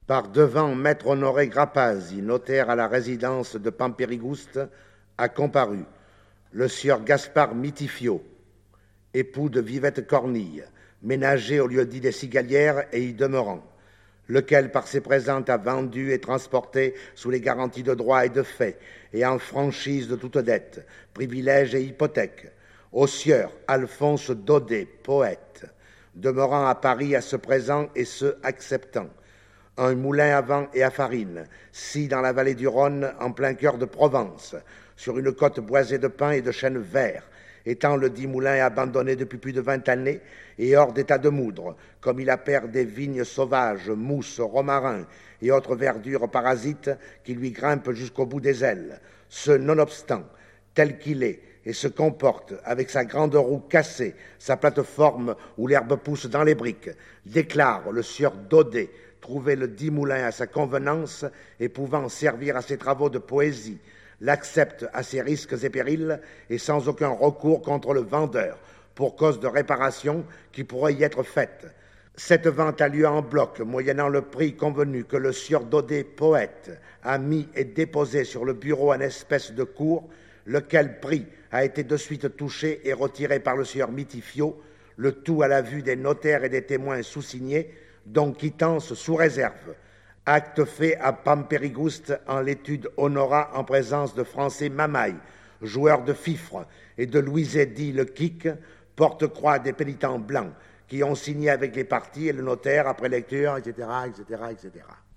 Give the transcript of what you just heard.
par devant maître Honoré Grappazzi, notaire à la résidence de Pampérigouste, a comparu le sieur Gaspard Mitifio, époux de Vivette Cornille, ménager au lieu-dit des Cigalières et y demeurant, lequel par ses présentes a vendu et transporté sous les garanties de droit et de fait, et en franchise de toute dette, privilège et hypothèque, au sieur Alphonse Daudet, poète, demeurant à Paris à ce présent et ce acceptant, un moulin à vent et à farine, si dans la vallée du Rhône, en plein cœur de Provence, sur une côte boisée de pins et de chênes verts, étant le dit moulin abandonné depuis plus de 20 années et hors d'état de moudre, comme il appert des vignes sauvages, mousses, romarins et autres verdures parasites qui lui grimpent jusqu'au bout des ailes. Ce nonobstant, tel qu'il est, et se comporte avec sa grande roue cassée, sa plateforme où l'herbe pousse dans les briques, déclare le sieur Daudet trouver le dit moulin à sa convenance et pouvant servir à ses travaux de poésie, l'accepte à ses risques et périls et sans aucun recours contre le vendeur, pour cause de réparation qui pourrait y être faite. Cette vente a lieu en bloc, moyennant le prix convenu que le sieur Daudet, poète, a mis et déposé sur le bureau en espèce de cours, lequel prix a été de suite touché et retiré par le sieur Mitifio, le tout à la vue des notaires et des témoins sous-signés, dont quittance sous réserve. Acte fait à Pampérigouste en l'étude honora en présence de Français Mamaille, joueur de fifre, et de Louiset dit le Quic, porte-croix des pénitents blancs, qui ont signé avec les parties et le notaire après lecture, etc., etc., etc.